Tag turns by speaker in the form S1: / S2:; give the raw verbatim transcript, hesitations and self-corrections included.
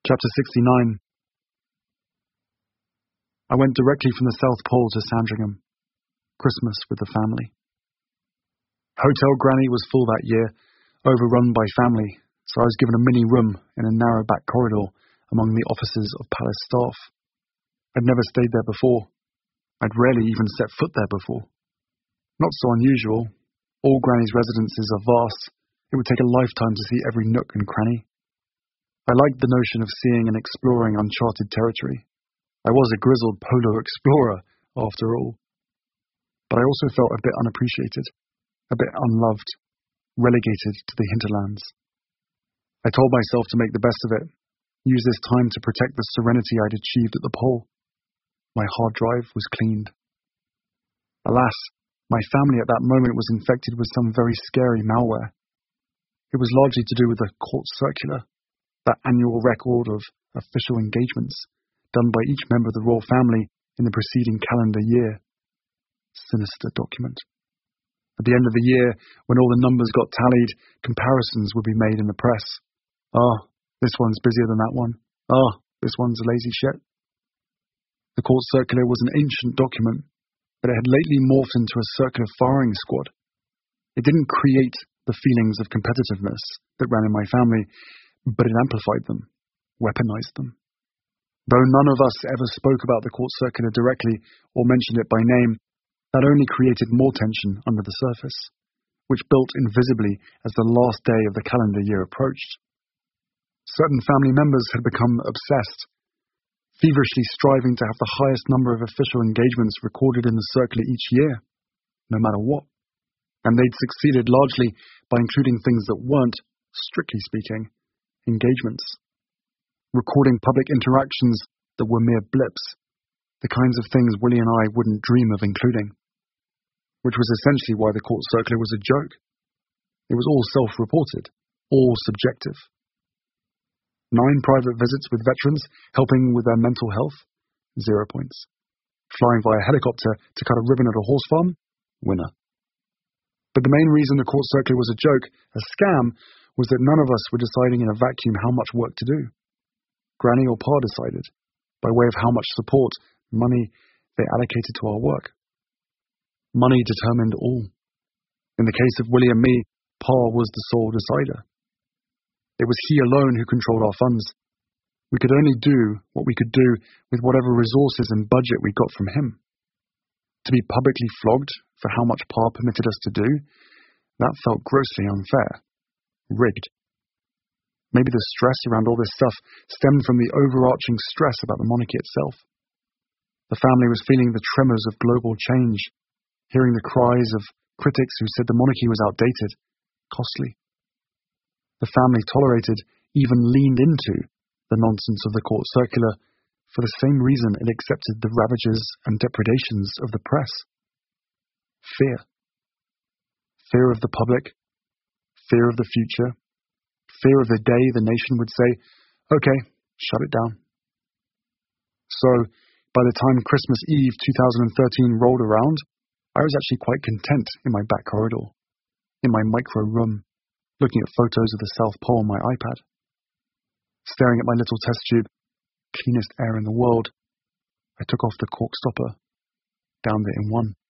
S1: Chapter sixty-nine. I went directly from the South Pole to Sandringham. Christmas with the family. Hotel Granny was full that year, overrun by family, so I was given a mini room in a narrow back corridor among the offices of palace staff. I'd never stayed there before. I'd rarely even set foot there before. Not so unusual. All Granny's residences are vast. It would take a lifetime to see every nook and cranny. I liked the notion of seeing and exploring uncharted territory. I was a grizzled polar explorer, after all. But I also felt a bit unappreciated, a bit unloved, relegated to the hinterlands. I told myself to make the best of it, use this time to protect the serenity I'd achieved at the pole. My hard drive was cleaned. Alas, my family at that moment was infected with some very scary malware. It was largely to do with the court circular, that annual record of official engagements done by each member of the royal family in the preceding calendar year. Sinister document. At the end of the year, when all the numbers got tallied, comparisons would be made in the press. Ah, this one's busier than that one. Ah, this one's a lazy shit. The court circular was an ancient document, but it had lately morphed into a circular firing squad. It didn't create the feelings of competitiveness that ran in my family, but it amplified them, weaponized them. Though none of us ever spoke about the court circular directly or mentioned it by name, that only created more tension under the surface, which built invisibly as the last day of the calendar year approached. Certain family members had become obsessed, feverishly striving to have the highest number of official engagements recorded in the circular each year, no matter what. And they'd succeeded largely by including things that weren't, strictly speaking, engagements. Recording public interactions that were mere blips, the kinds of things Willie and I wouldn't dream of including. Which was essentially why the court circular was a joke. It was all self-reported, all subjective. Nine private visits with veterans, helping with their mental health, zero points. Flying via helicopter to cut a ribbon at a horse farm, winner. But the main reason the court circular was a joke, a scam, was that none of us were deciding in a vacuum how much work to do. Granny or Pa decided, by way of how much support, money, they allocated to our work. Money determined all. In the case of Willie and me, Pa was the sole decider. It was he alone who controlled our funds. We could only do what we could do with whatever resources and budget we got from him. To be publicly flogged for how much Pa permitted us to do, that felt grossly unfair. Rigged. Maybe the stress around all this stuff stemmed from the overarching stress about the monarchy itself. The family was feeling the tremors of global change, hearing the cries of critics who said the monarchy was outdated, costly. The family tolerated, even leaned into, the nonsense of the court circular for the same reason it accepted the ravages and depredations of the press. Fear. Fear of the public, fear of the future, fear of the day the nation would say, okay, shut it down. So, by the time Christmas Eve twenty thirteen rolled around, I was actually quite content in my back corridor, in my micro room, looking at photos of the South Pole on my iPad. Staring at my little test tube, cleanest air in the world, I took off the cork stopper, downed it in one.